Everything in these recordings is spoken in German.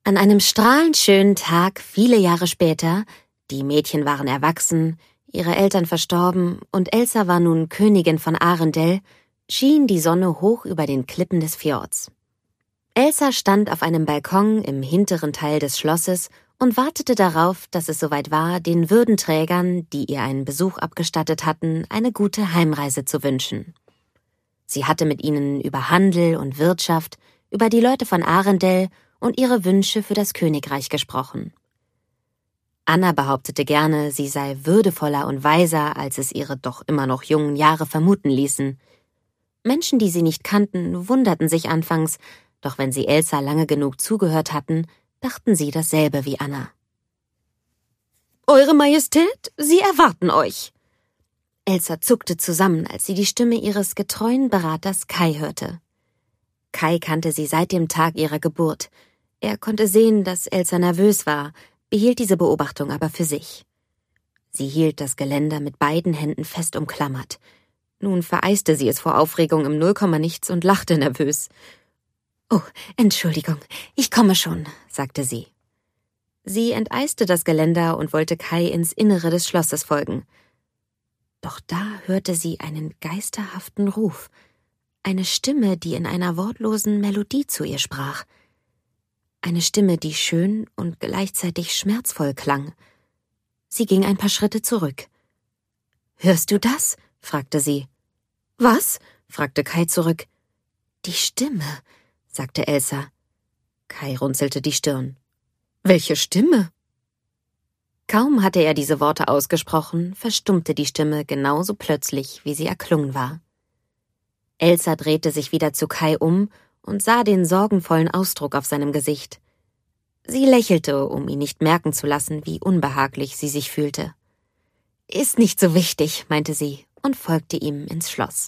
An einem strahlend schönen Tag, viele Jahre später, die Mädchen waren erwachsen, ihre Eltern verstorben und Elsa war nun Königin von Arendelle, schien die Sonne hoch über den Klippen des Fjords. Elsa stand auf einem Balkon im hinteren Teil des Schlosses und wartete darauf, dass es soweit war, den Würdenträgern, die ihr einen Besuch abgestattet hatten, eine gute Heimreise zu wünschen. Sie hatte mit ihnen über Handel und Wirtschaft, über die Leute von Arendelle und ihre Wünsche für das Königreich gesprochen. Anna behauptete gerne, sie sei würdevoller und weiser, als es ihre doch immer noch jungen Jahre vermuten ließen. Menschen, die sie nicht kannten, wunderten sich anfangs, doch wenn sie Elsa lange genug zugehört hatten, dachten sie dasselbe wie Anna. »Eure Majestät, sie erwarten euch!« Elsa zuckte zusammen, als sie die Stimme ihres getreuen Beraters Kai hörte. Kai kannte sie seit dem Tag ihrer Geburt. Er konnte sehen, dass Elsa nervös war, behielt diese Beobachtung aber für sich. Sie hielt das Geländer mit beiden Händen fest umklammert. Nun vereiste sie es vor Aufregung im Nullkommanichts und lachte nervös. »Oh, Entschuldigung, ich komme schon«, sagte sie. Sie enteiste das Geländer und wollte Kai ins Innere des Schlosses folgen. Doch da hörte sie einen geisterhaften Ruf, eine Stimme, die in einer wortlosen Melodie zu ihr sprach. Eine Stimme, die schön und gleichzeitig schmerzvoll klang. Sie ging ein paar Schritte zurück. »Hörst du das?« fragte sie. »Was?« fragte Kai zurück. »Die Stimme«, sagte Elsa. Kai runzelte die Stirn. »Welche Stimme?« Kaum hatte er diese Worte ausgesprochen, verstummte die Stimme genauso plötzlich, wie sie erklungen war. Elsa drehte sich wieder zu Kai um und sah den sorgenvollen Ausdruck auf seinem Gesicht. Sie lächelte, um ihn nicht merken zu lassen, wie unbehaglich sie sich fühlte. »Ist nicht so wichtig«, meinte sie und folgte ihm ins Schloss.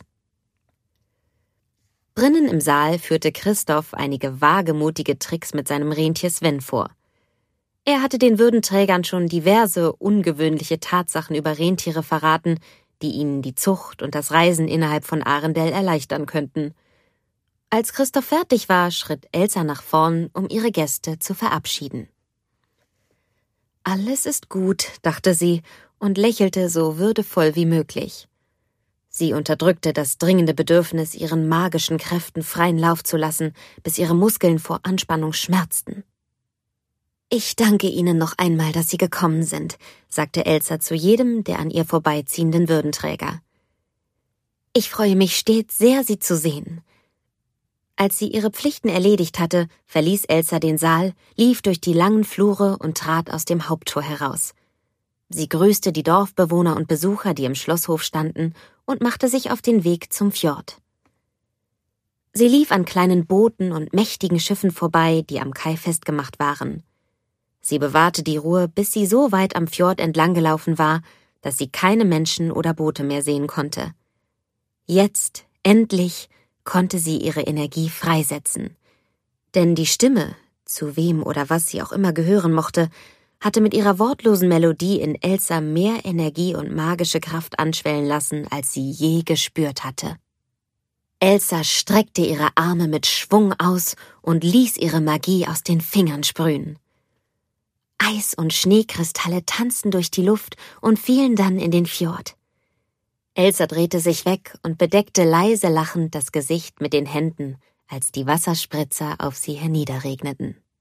Drinnen im Saal führte Christoph einige wagemutige Tricks mit seinem Rentier Sven vor. Er hatte den Würdenträgern schon diverse ungewöhnliche Tatsachen über Rentiere verraten, die ihnen die Zucht und das Reisen innerhalb von Arendelle erleichtern könnten. Als Christoph fertig war, schritt Elsa nach vorn, um ihre Gäste zu verabschieden. »Alles ist gut«, dachte sie und lächelte so würdevoll wie möglich. Sie unterdrückte das dringende Bedürfnis, ihren magischen Kräften freien Lauf zu lassen, bis ihre Muskeln vor Anspannung schmerzten. »Ich danke Ihnen noch einmal, dass Sie gekommen sind«, sagte Elsa zu jedem der an ihr vorbeiziehenden Würdenträger. »Ich freue mich stets sehr, Sie zu sehen.« Als sie ihre Pflichten erledigt hatte, verließ Elsa den Saal, lief durch die langen Flure und trat aus dem Haupttor heraus. Sie grüßte die Dorfbewohner und Besucher, die im Schlosshof standen, und machte sich auf den Weg zum Fjord. Sie lief an kleinen Booten und mächtigen Schiffen vorbei, die am Kai festgemacht waren. Sie bewahrte die Ruhe, bis sie so weit am Fjord entlang gelaufen war, dass sie keine Menschen oder Boote mehr sehen konnte. Jetzt, endlich, konnte sie ihre Energie freisetzen. Denn die Stimme, zu wem oder was sie auch immer gehören mochte, hatte mit ihrer wortlosen Melodie in Elsa mehr Energie und magische Kraft anschwellen lassen, als sie je gespürt hatte. Elsa streckte ihre Arme mit Schwung aus und ließ ihre Magie aus den Fingern sprühen. Eis- und Schneekristalle tanzten durch die Luft und fielen dann in den Fjord. Elsa drehte sich weg und bedeckte leise lachend das Gesicht mit den Händen, als die Wasserspritzer auf sie herniederregneten.